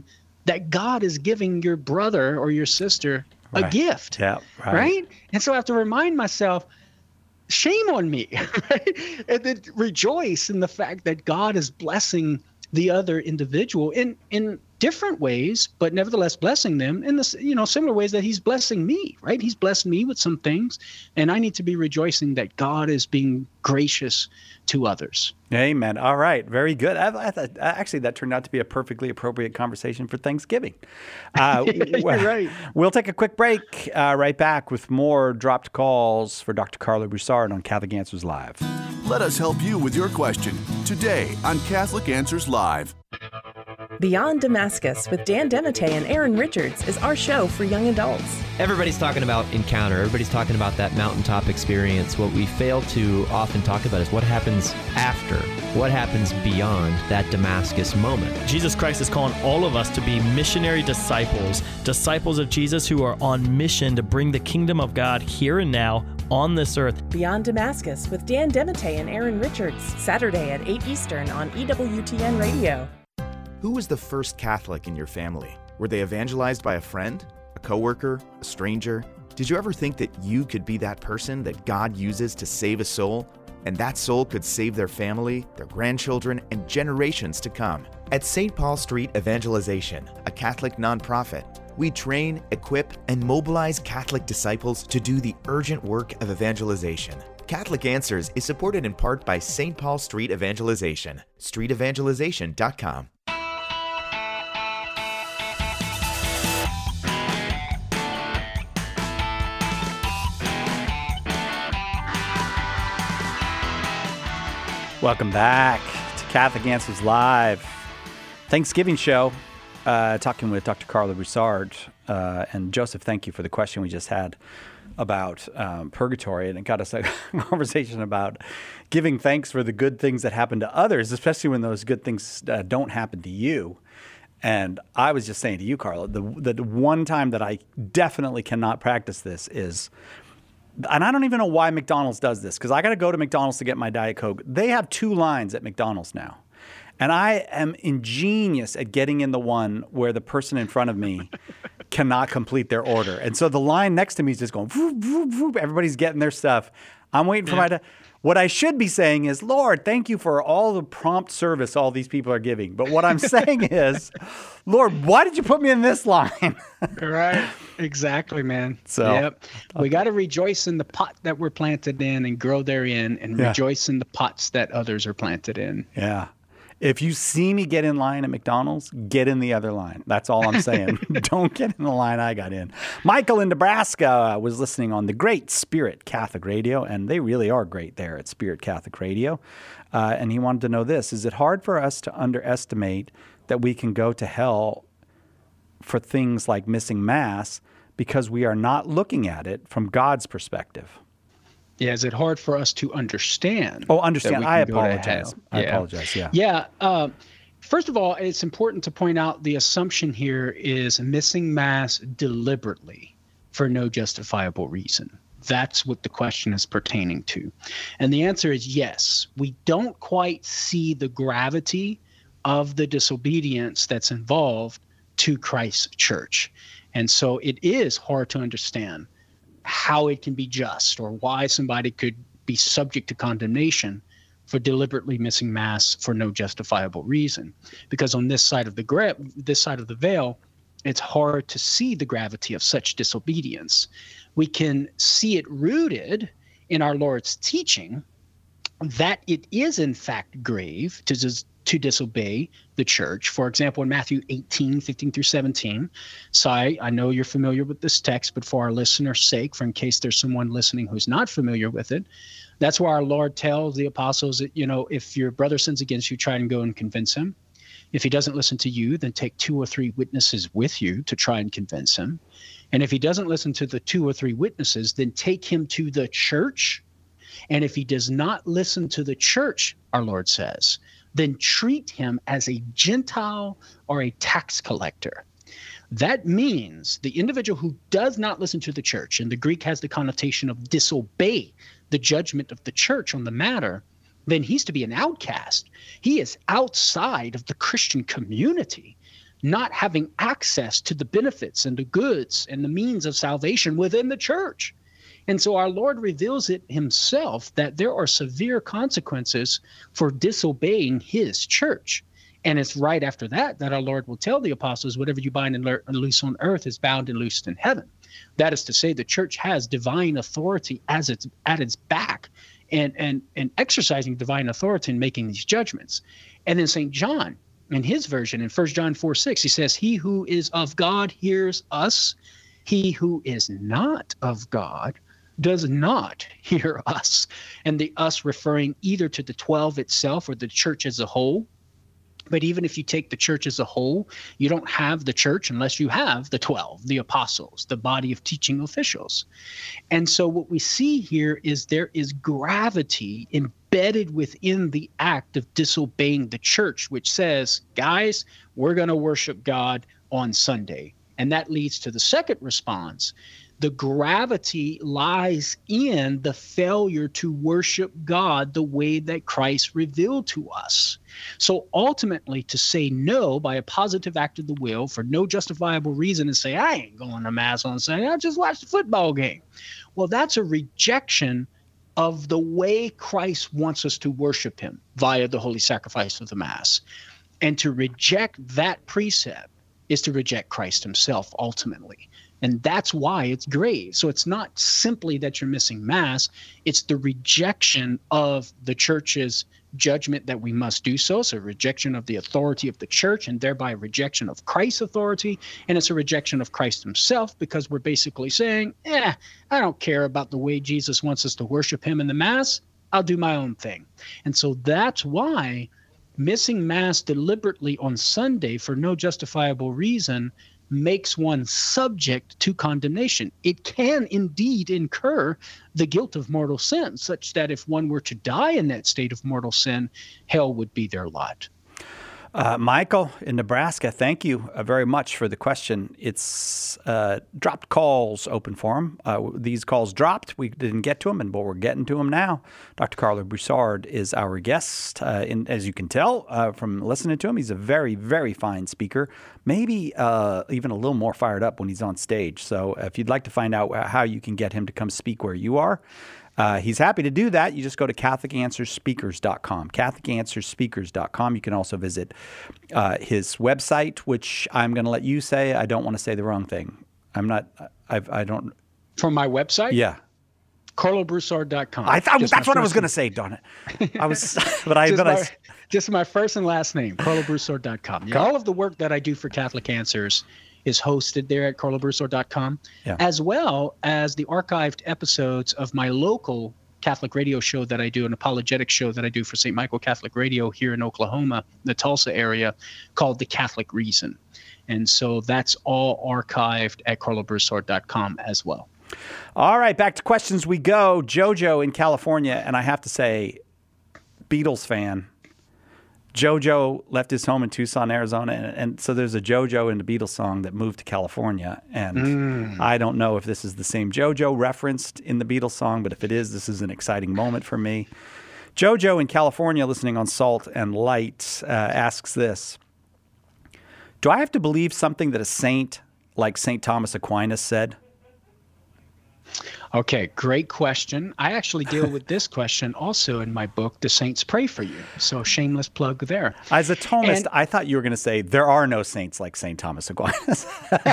that God is giving your brother or your sister a Right. gift. Yeah, right. Right? And so I have to remind myself, shame on me, right? And then rejoice in the fact that God is blessing the other individual in in different ways, but nevertheless blessing them in the, you know, similar ways that he's blessing me, right? He's blessed me with some things, and I need to be rejoicing that God is being gracious to others. Amen. All right. Very good. I, I thought, actually, that turned out to be a perfectly appropriate conversation for Thanksgiving. Uh, You're right. We'll take a quick break. Uh, right back with more dropped calls for Doctor Carla Broussard on Catholic Answers Live. Let us help you with your question today on Catholic Answers Live. Beyond Damascus with Dan Dematteis and Aaron Richards is our show for young adults. Everybody's talking about encounter. Everybody's talking about that mountaintop experience. What we fail to often talk about is what happens after, what happens beyond that Damascus moment. Jesus Christ is calling all of us to be missionary disciples, disciples of Jesus who are on mission to bring the kingdom of God here and now on this earth. Beyond Damascus with Dan Dematteis and Aaron Richards, Saturday at eight Eastern on E W T N Radio. Who was the first Catholic in your family? Were they evangelized by a friend, a coworker, a stranger? Did you ever think that you could be that person that God uses to save a soul? And that soul could save their family, their grandchildren, and generations to come. At Saint Paul Street Evangelization, a Catholic nonprofit, we train, equip, and mobilize Catholic disciples to do the urgent work of evangelization. Catholic Answers is supported in part by Saint Paul Street Evangelization, street evangelization dot com. Welcome back to Catholic Answers Live. Thanksgiving show, uh, talking with Doctor Carla Broussard. Uh, and Joseph, thank you for the question we just had about um, purgatory. And it got us a conversation about giving thanks for the good things that happen to others, especially when those good things uh, don't happen to you. And I was just saying to you, Carla, the, the one time that I definitely cannot practice this is... And I don't even know why McDonald's does this, because I got to go to McDonald's to get my Diet Coke. They have two lines at McDonald's now. And I am ingenious at getting in the one where the person in front of me cannot complete their order. And so the line next to me is just going, whoop, whoop, whoop. Everybody's getting their stuff. I'm waiting for yeah. my... Di- What I should be saying is, Lord, thank you for all the prompt service all these people are giving. But what I'm saying is, Lord, why did you put me in this line? Right. Exactly, man. So, yep. We got to rejoice in the pot that we're planted in and grow therein, and yeah. rejoice in the pots that others are planted in. Yeah. If you see me get in line at McDonald's, get in the other line. That's all I'm saying. Don't get in the line I got in. Michael in Nebraska was listening on the great Spirit Catholic Radio, and they really are great there at Spirit Catholic Radio. Uh, and he wanted to know this. Is it hard for us to underestimate that we can go to hell for things like missing Mass because we are not looking at it from God's perspective? Yeah, is it hard for us to understand? Oh, understand. I apologize. I yeah. apologize. Yeah. Yeah. Uh, first of all, it's important to point out the assumption here is missing Mass deliberately for no justifiable reason. That's what the question is pertaining to. And the answer is yes. We don't quite see the gravity of the disobedience that's involved to Christ's church. And so it is hard to understand how it can be just or why somebody could be subject to condemnation for deliberately missing Mass for no justifiable reason. Because on this side of the gra- this side of the veil, it's hard to see the gravity of such disobedience. We can see it rooted in our Lord's teaching that it is in fact grave to dis- to disobey the church. For example, in Matthew eighteen, fifteen through seventeen. So I, I know you're familiar with this text, but for our listeners' sake, for in case there's someone listening who's not familiar with it, that's where our Lord tells the apostles that, you know, if your brother sins against you, try and go and convince him. If he doesn't listen to you, then take two or three witnesses with you to try and convince him. And if he doesn't listen to the two or three witnesses, then take him to the church. And if he does not listen to the church, our Lord says, then treat him as a Gentile or a tax collector. That means the individual who does not listen to the church, and the Greek has the connotation of disobey the judgment of the church on the matter, then he's to be an outcast. He is outside of the Christian community. not having access to the benefits and the goods and the means of salvation within the church. And so our Lord reveals it himself that there are severe consequences for disobeying his church. And it's right after that that our Lord will tell the apostles, whatever you bind and loose on earth is bound and loosed in heaven. That is to say, the church has divine authority as its at its back and, and, and exercising divine authority in making these judgments. And then Saint John, in his version, in First John four six, he says, he who is of God hears us. He who is not of God does not hear us. And the us referring either to the twelve itself or the church as a whole. But even if you take the church as a whole, you don't have the church unless you have the twelve, the apostles, the body of teaching officials. And so what we see here is there is gravity embedded within the act of disobeying the church, which says, guys, we're going to worship God on Sunday. And that leads to the second response. The gravity lies in the failure to worship God the way that Christ revealed to us. So ultimately, to say no by a positive act of the will for no justifiable reason and say, I ain't going to Mass on Sunday, I just watched the football game. Well, that's a rejection of the way Christ wants us to worship him via the holy sacrifice of the Mass. And to reject that precept is to reject Christ himself ultimately. And that's why it's grave. So it's not simply that you're missing Mass. It's the rejection of the church's judgment that we must do so. So a rejection of the authority of the church and thereby a rejection of Christ's authority. And it's a rejection of Christ himself because we're basically saying, eh, I don't care about the way Jesus wants us to worship him in the Mass. I'll do my own thing. And so that's why missing Mass deliberately on Sunday for no justifiable reason makes one subject to condemnation. It can indeed incur the guilt of mortal sin, such that if one were to die in that state of mortal sin, hell would be their lot. Uh, Michael in Nebraska, thank you uh, very much for the question. It's uh, dropped calls open forum. Uh, these calls dropped. We didn't get to them, and but we're getting to them now. Doctor Karlo Broussard is our guest. Uh, in, as you can tell uh, from listening to him, he's a very, very fine speaker, maybe uh, even a little more fired up when he's on stage. So if you'd like to find out how you can get him to come speak where you are, Uh, he's happy to do that. You just go to Catholic Answers Speakers dot com, Catholic Answers Speakers dot com. You can also visit uh, his website, which I'm going to let you say. I don't want to say the wrong thing. I'm not, I've, I don't. From my website? Yeah. Carlo Broussard dot com. I thought that's what I was going to say, darn it. I was, but I, just, but my, I, just my first and last name, Carlo Broussard dot com. Yeah, all of the work that I do for Catholic Answers is hosted there at Carlo Broussard dot com, yeah. as well as the archived episodes of my local Catholic radio show that I do, an apologetic show that I do for Saint Michael Catholic Radio here in Oklahoma, the Tulsa area, called The Catholic Reason. And so that's all archived at Carlo Broussard dot com as well. All right, back to questions we go. Jojo in California, and I have to say, Beatles fan. Jojo left his home in Tucson, Arizona, and, and so there's a Jojo in the Beatles song that moved to California, and mm. I don't know if this is the same Jojo referenced in the Beatles song, but if it is, this is an exciting moment for me. Jojo in California, listening on Salt and Light, uh, asks this: do I have to believe something that a saint like Saint Thomas Aquinas said? Okay, great question. I actually deal with this question also in my book, The Saints Pray for You. So shameless plug there. As a Thomist, and, I thought you were going to say there are no saints like Saint Thomas Aquinas.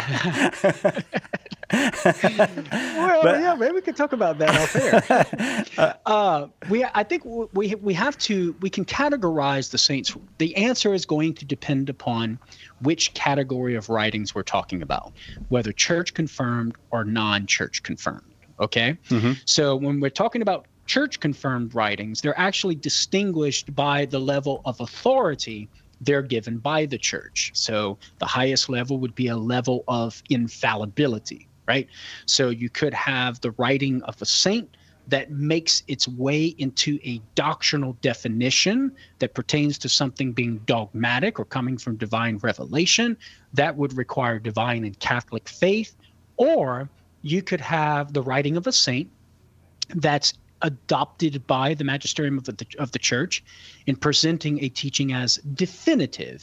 well, but, yeah, maybe we could talk about that off air. uh, we, I think we we have to, we can categorize the saints. The answer is going to depend upon which category of writings we're talking about, whether church confirmed or non-church confirmed. Okay. Mm-hmm. So when we're talking about church confirmed writings, they're actually distinguished by the level of authority they're given by the church. So the highest level would be a level of infallibility, right? So you could have the writing of a saint that makes its way into a doctrinal definition that pertains to something being dogmatic or coming from divine revelation. That would require divine and Catholic faith. Or you could have the writing of a saint that's adopted by the magisterium of the, of the church in presenting a teaching as definitive.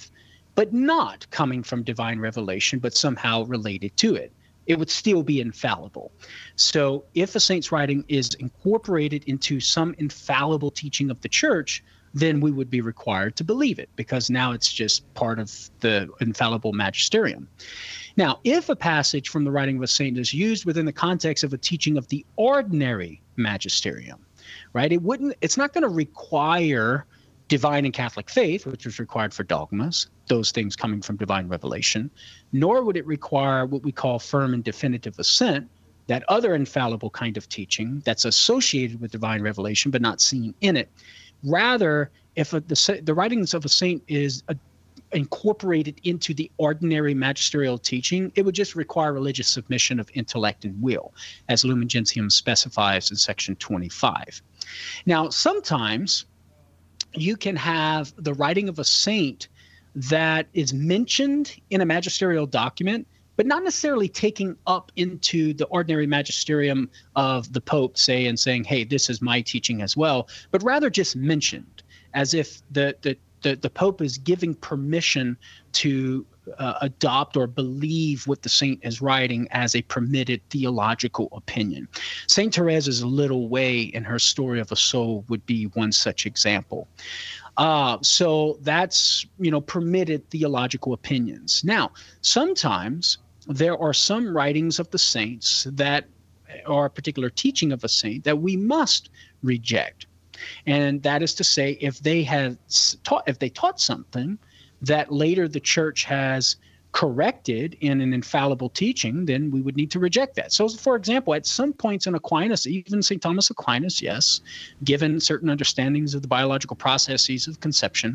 but not coming from divine revelation, but somehow related to it. It would still be infallible. So if a saint's writing is incorporated into some infallible teaching of the church, then we would be required to believe it, because now it's just part of the infallible magisterium. Now, if a passage from the writing of a saint is used within the context of a teaching of the ordinary magisterium, right, it wouldn't, it's not going to require divine and Catholic faith, which is required for dogmas, those things coming from divine revelation, nor would it require what we call firm and definitive assent, that other infallible kind of teaching that's associated with divine revelation but not seen in it. Rather, if a, the, the writings of a saint is a, incorporated into the ordinary magisterial teaching, it would just require religious submission of intellect and will, as Lumen Gentium specifies in section twenty-five. Now, sometimes you can have the writing of a saint that is mentioned in a magisterial document, but not necessarily taking up into the ordinary magisterium of the Pope, say, and saying, hey, this is my teaching as well, but rather just mentioned, as if the the the, the Pope is giving permission to uh, adopt or believe what the saint is writing as a permitted theological opinion. Saint Therese's little way in her Story of a Soul would be one such example. Uh, so that's, you know, permitted theological opinions. Now, sometimes there are some writings of the saints that are a particular teaching of a saint that we must reject. And that is to say, if they have taught, if they taught something that later the church has corrected in an infallible teaching, then we would need to reject that. So, for example, at some points in Aquinas, even Saint Thomas Aquinas, yes, given certain understandings of the biological processes of conception,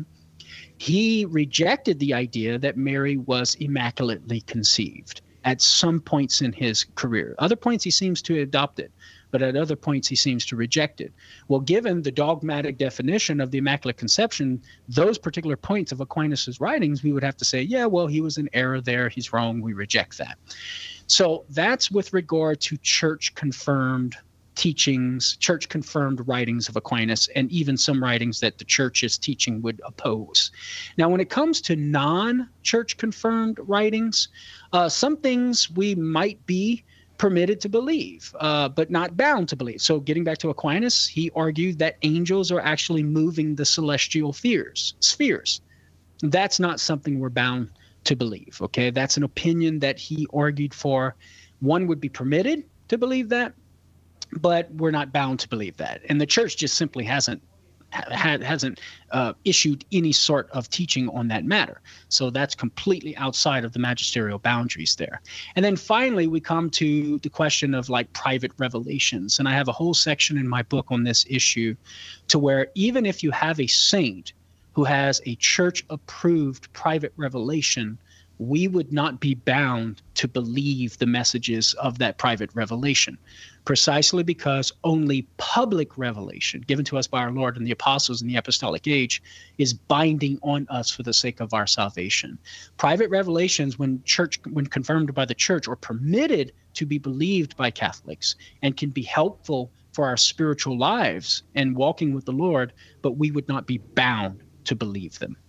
he rejected the idea that Mary was immaculately conceived at some points in his career. Other points he seems to adopt it, but at other points he seems to reject it. Well, given the dogmatic definition of the Immaculate Conception, those particular points of Aquinas' writings, we would have to say, yeah, well, he was in error there, he's wrong, we reject that. So that's with regard to church-confirmed teachings, church-confirmed writings of Aquinas, and even some writings that the church's teaching would oppose. Now, when it comes to non-church-confirmed writings, uh, some things we might be permitted to believe, uh, but not bound to believe. So getting back to Aquinas, he argued that angels are actually moving the celestial spheres. spheres. That's not something we're bound to believe, okay? That's an opinion that he argued for. One would be permitted to believe that, but we're not bound to believe that. And the church just simply hasn't ha- hasn't uh, issued any sort of teaching on that matter. So that's completely outside of the magisterial boundaries there. And then finally, we come to the question of like private revelations. And I have a whole section in my book on this issue, to where even if you have a saint who has a church-approved private revelation, we would not be bound to believe the messages of that private revelation, precisely because only public revelation given to us by our Lord and the apostles in the apostolic age is binding on us for the sake of our salvation. Private revelations, when church, when confirmed by the church, are permitted to be believed by Catholics and can be helpful for our spiritual lives and walking with the Lord, but we would not be bound to believe them.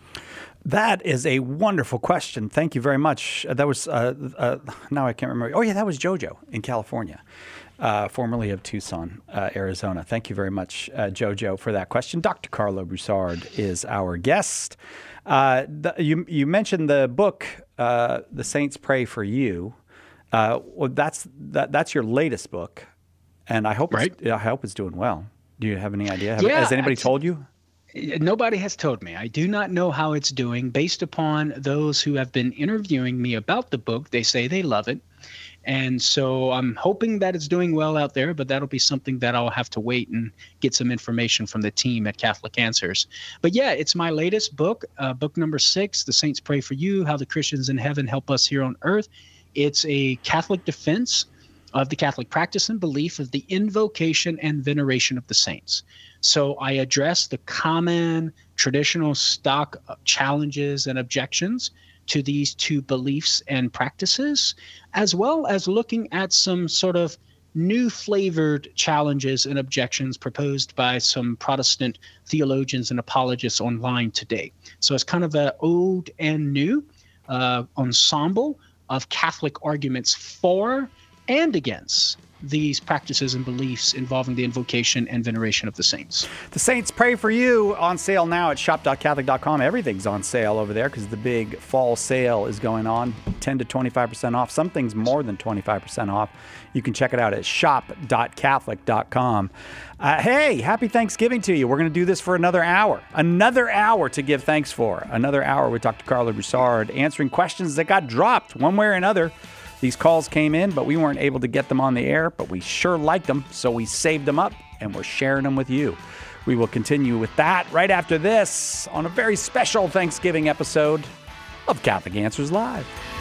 That is a wonderful question. Thank you very much. Uh, that was, uh, uh, now I can't remember. Oh, yeah, that was JoJo in California, uh, formerly of Tucson, uh, Arizona. Thank you very much, uh, JoJo, for that question. Doctor Carlo Broussard is our guest. Uh, the, you, you mentioned the book, uh, The Saints Pray for You. Uh, well, that's that, that's your latest book, and I hope, right. it's, I hope it's doing well. Do you have any idea? Have, yeah, has anybody told you? Nobody has told me. I do not know how it's doing. Based upon those who have been interviewing me about the book, they say they love it. And so I'm hoping that it's doing well out there, but that'll be something that I'll have to wait and get some information from the team at Catholic Answers. But yeah, it's my latest book, uh, book number six, The Saints Pray for You, How the Christians in Heaven Help Us Here on Earth. It's a Catholic defense of the Catholic practice and belief of the invocation and veneration of the saints. So I address the common traditional stock challenges and objections to these two beliefs and practices, as well as looking at some sort of new flavored challenges and objections proposed by some Protestant theologians and apologists online today. So it's kind of an old and new uh, ensemble of Catholic arguments for and against these practices and beliefs involving the invocation and veneration of the saints. The Saints Pray for You, on sale now at shop dot catholic dot com. Everything's on sale over there because the big fall sale is going on, ten to twenty-five percent off. Some things more than twenty-five percent off. You can check it out at shop dot catholic dot com. Uh, hey, happy Thanksgiving to you. We're going to do this for another hour. Another hour to give thanks for. Another hour with Doctor Carla Broussard answering questions that got dropped one way or another. These calls came in, but we weren't able to get them on the air, but we sure liked them, so we saved them up, and we're sharing them with you. We will continue with that right after this on a very special Thanksgiving episode of Catholic Answers Live.